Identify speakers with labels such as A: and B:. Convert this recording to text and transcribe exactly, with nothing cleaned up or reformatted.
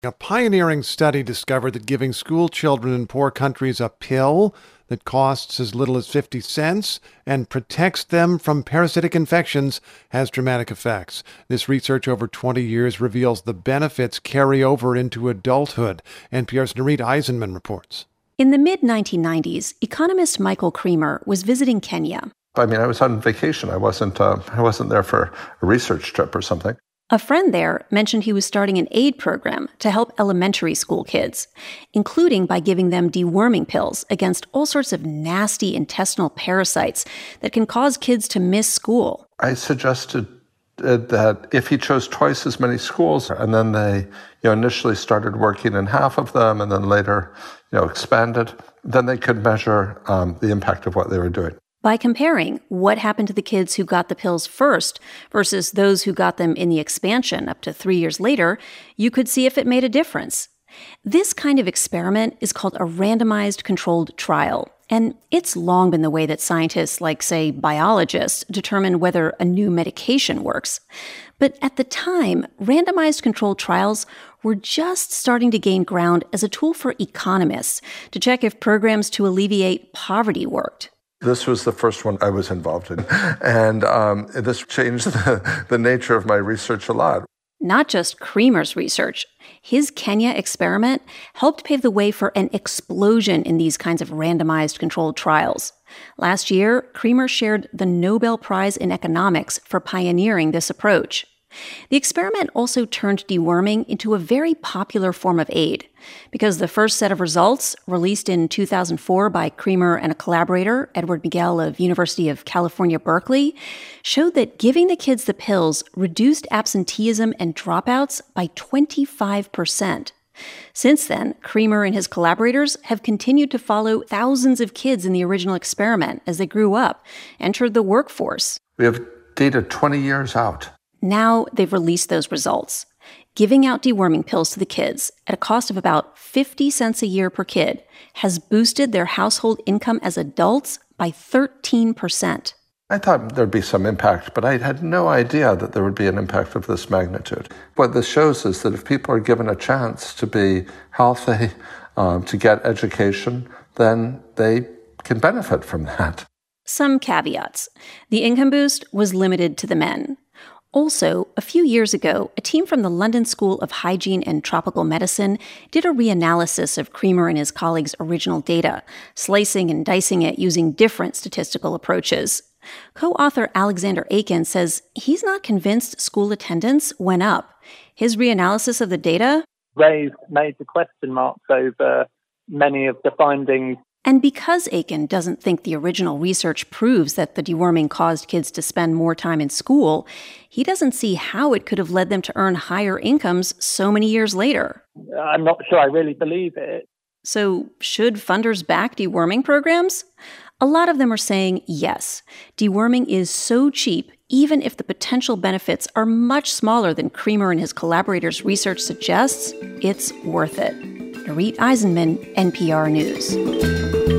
A: A pioneering study discovered that giving school children in poor countries a pill that costs as little as fifty cents and protects them from parasitic infections has dramatic effects. This research over twenty years reveals the benefits carry over into adulthood. N P R's Nurith Aizenman reports.
B: In the mid nineteen nineties, economist Michael Kremer was visiting Kenya.
C: I mean, I was on vacation. I wasn't, uh, I wasn't there for a research trip or something.
B: A friend there mentioned he was starting an aid program to help elementary school kids, including by giving them deworming pills against all sorts of nasty intestinal parasites that can cause kids to miss school.
C: I suggested uh, that if he chose twice as many schools, and then they, you know, initially started working in half of them, and then later, you know, expanded, then they could measure um, the impact of what they were doing.
B: By comparing what happened to the kids who got the pills first versus those who got them in the expansion up to three years later, you could see if it made a difference. This kind of experiment is called a randomized controlled trial, and it's long been the way that scientists, like, say, biologists, determine whether a new medication works. But at the time, randomized controlled trials were just starting to gain ground as a tool for economists to check if programs to alleviate poverty worked.
C: This was the first one I was involved in, and um, this changed the, the nature of my research a lot.
B: Not just Kremer's research. His Kenya experiment helped pave the way for an explosion in these kinds of randomized controlled trials. Last year, Kremer shared the Nobel Prize in Economics for pioneering this approach. The experiment also turned deworming into a very popular form of aid, because the first set of results, released in two thousand four by Kremer and a collaborator, Edward Miguel of University of California, Berkeley, showed that giving the kids the pills reduced absenteeism and dropouts by twenty-five percent. Since then, Kremer and his collaborators have continued to follow thousands of kids in the original experiment as they grew up, entered the workforce.
C: We have data twenty years out.
B: Now they've released those results. Giving out deworming pills to the kids at a cost of about fifty cents a year per kid has boosted their household income as adults by thirteen percent.
C: I thought there'd be some impact, but I had no idea that there would be an impact of this magnitude. What this shows is that if people are given a chance to be healthy, um, to get education, then they can benefit from that.
B: Some caveats. The income boost was limited to the men. Also, a few years ago, a team from the London School of Hygiene and Tropical Medicine did a reanalysis of Kremer and his colleagues' original data, slicing and dicing it using different statistical approaches. Co-author Alexander Aiken says he's not convinced school attendance went up. His reanalysis of the data
D: raised major question marks over many of the findings.
B: And because Aiken doesn't think the original research proves that the deworming caused kids to spend more time in school, he doesn't see how it could have led them to earn higher incomes so many years later.
D: I'm not sure I really believe it.
B: So, should funders back deworming programs? A lot of them are saying yes. Deworming is so cheap, even if the potential benefits are much smaller than Kremer and his collaborators' research suggests, it's worth it. Nurith Aizenman, N P R News.